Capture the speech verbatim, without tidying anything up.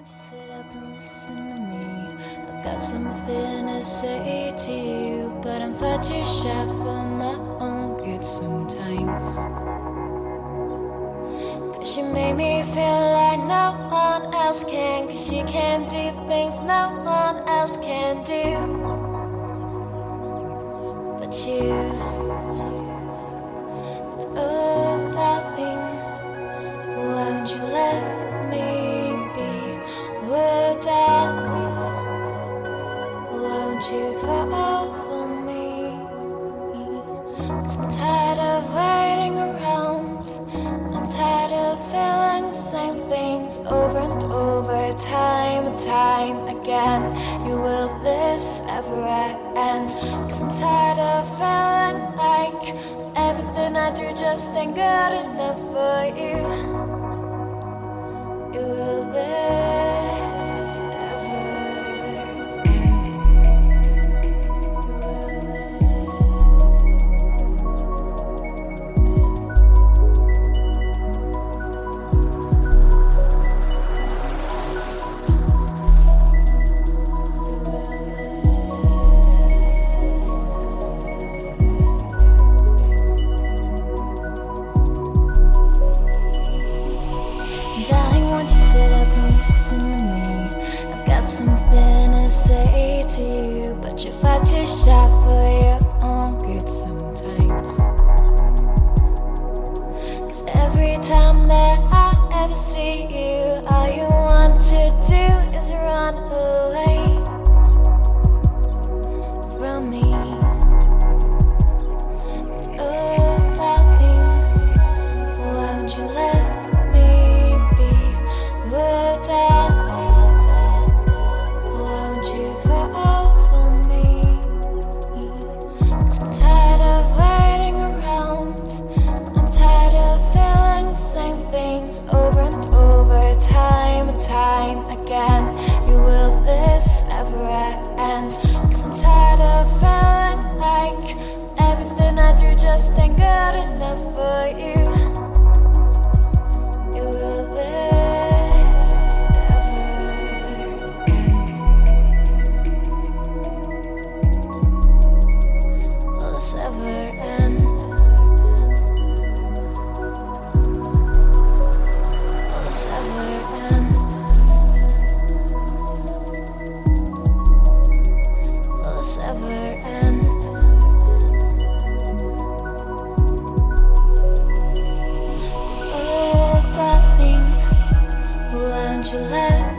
won't you sit up and listen to me? I've got something to say to you, but I'm far too shy for my own good sometimes. Cause she made me feel like no one else can, cause she can do things no one else can do. But you, but oh darling, won't you let me be? Oh darling, won't you fall for me? Cause I'm tired of waiting around, I'm tired of feeling the same things over and over, time and time again. You, will this ever end? Cause I'm tired of feeling like everything I do just ain't good enough for you. You, will this ever end? Darling, won't you sit up and listen to me? I've got something to say to you, but you're far too shy for your own good sometimes. Cause every time that I ever see you, all you want to do is run away from me. But oh darling, won't you let oh darling, won't you fall for me? Cause I'm tired of waiting around, I'm tired of feeling the same things over and over, time and time again. You, will this ever end? Cause I'm tired of feeling like everything I do just ain't good enough for you. You, will this ever end? Will this ever end? Will this ever end? Oh darling, won't you let